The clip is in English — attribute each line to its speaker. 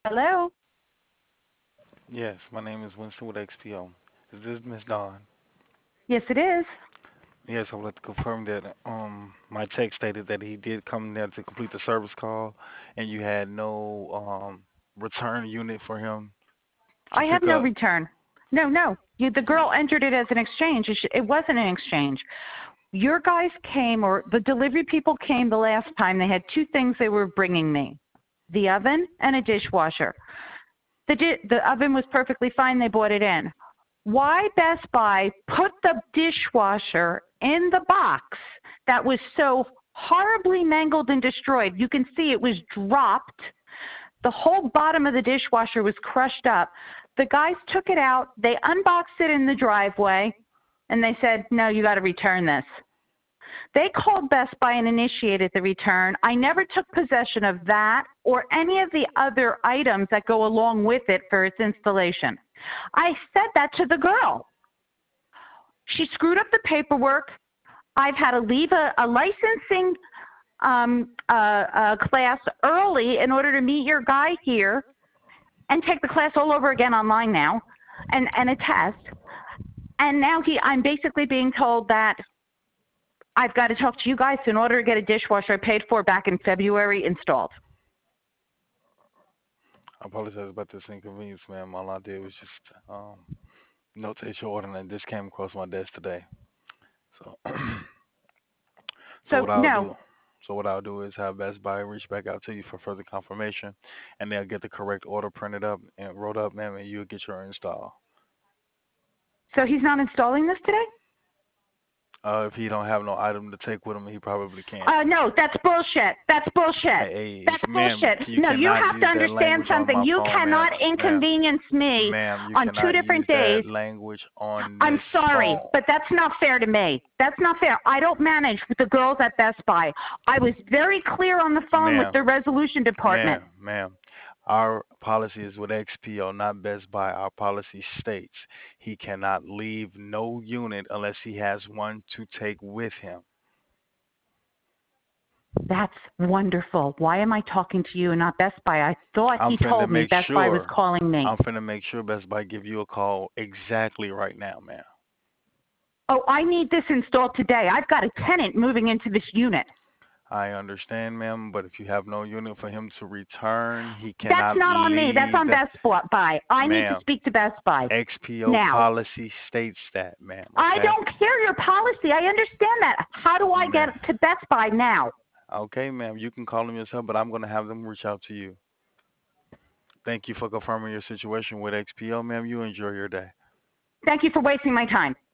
Speaker 1: Hello?
Speaker 2: Yes, my name is Winston with XPO. Is this Miss Dawn?
Speaker 1: Yes, it is.
Speaker 2: Yes, I would like to confirm that my text stated that he did come there to complete the service call, and you had no return unit for him to
Speaker 1: I have
Speaker 2: pick
Speaker 1: no
Speaker 2: up.
Speaker 1: return. No, no. The girl entered it as an exchange. It wasn't an exchange. Your guys came, or the delivery people came the last time. They had two things they were bringing me, the oven and a dishwasher. The oven was perfectly fine. They brought it in. Why Best Buy put the dishwasher in the box that was so horribly mangled and destroyed? You can see it was dropped. The whole bottom of the dishwasher was crushed up. The guys took it out. They unboxed it in the driveway, and they said, no, you got to return this. They called Best Buy and initiated the return. I never took possession of that or any of the other items that go along with it for its installation. I said that to the girl. She screwed up the paperwork. I've had to leave a licensing class early in order to meet your guy here and take the class all over again online now and a test. And now I'm basically being told that I've got to talk to you guys in order to get a dishwasher I paid for back in February installed.
Speaker 2: I apologize about this inconvenience, ma'am. All I did was just notate your order, and this came across my desk today. So, so
Speaker 1: So
Speaker 2: what I'll
Speaker 1: no.
Speaker 2: do, so what I'll do is have Best Buy reach back out to you for further confirmation, and they'll get the correct order printed up and wrote up, ma'am, and you'll get your install.
Speaker 1: So he's not installing this today?
Speaker 2: If he don't have no item to take with him, he probably can't.
Speaker 1: No, that's bullshit. That's bullshit.
Speaker 2: Hey,
Speaker 1: That's
Speaker 2: ma'am,
Speaker 1: bullshit.
Speaker 2: you
Speaker 1: No, you
Speaker 2: cannot
Speaker 1: have to
Speaker 2: use that
Speaker 1: understand
Speaker 2: language on
Speaker 1: something.
Speaker 2: my
Speaker 1: You
Speaker 2: phone, ma'am.
Speaker 1: cannot
Speaker 2: Ma'am,
Speaker 1: inconvenience me
Speaker 2: ma'am, you
Speaker 1: on two
Speaker 2: cannot use
Speaker 1: different
Speaker 2: that
Speaker 1: days.
Speaker 2: language on
Speaker 1: I'm
Speaker 2: this
Speaker 1: sorry,
Speaker 2: phone.
Speaker 1: but that's not fair to me. That's not fair. I don't manage with the girls at Best Buy. I was very clear on the phone with
Speaker 2: Ma'am,
Speaker 1: the resolution department.
Speaker 2: ma'am. Our policy is with XPO, not Best Buy. Our policy states he cannot leave no unit unless he has one to take with him.
Speaker 1: That's wonderful. Why am I talking to you and not Best Buy? I thought
Speaker 2: I'm
Speaker 1: he
Speaker 2: finna
Speaker 1: told me
Speaker 2: make
Speaker 1: Best Buy was
Speaker 2: sure.
Speaker 1: calling me.
Speaker 2: I'm finna make sure Best Buy give you a call exactly right now, ma'am.
Speaker 1: Oh, I need this installed today. I've got a tenant moving into this unit.
Speaker 2: I understand, ma'am, but if you have no unit for him to return, he
Speaker 1: That's
Speaker 2: cannot
Speaker 1: not on me. That's
Speaker 2: leave
Speaker 1: on
Speaker 2: the
Speaker 1: Best Buy. I need to
Speaker 2: ma'am.
Speaker 1: speak to Best Buy
Speaker 2: XPO
Speaker 1: now.
Speaker 2: policy states that, ma'am,
Speaker 1: I
Speaker 2: okay?
Speaker 1: don't care your policy. I understand that. How do I get
Speaker 2: Ma'am.
Speaker 1: to Best Buy now?
Speaker 2: Okay, ma'am, you can call them yourself, but I'm gonna have them reach out to you. Thank you for confirming your situation with XPO, ma'am. You enjoy your day.
Speaker 1: Thank you for wasting my time.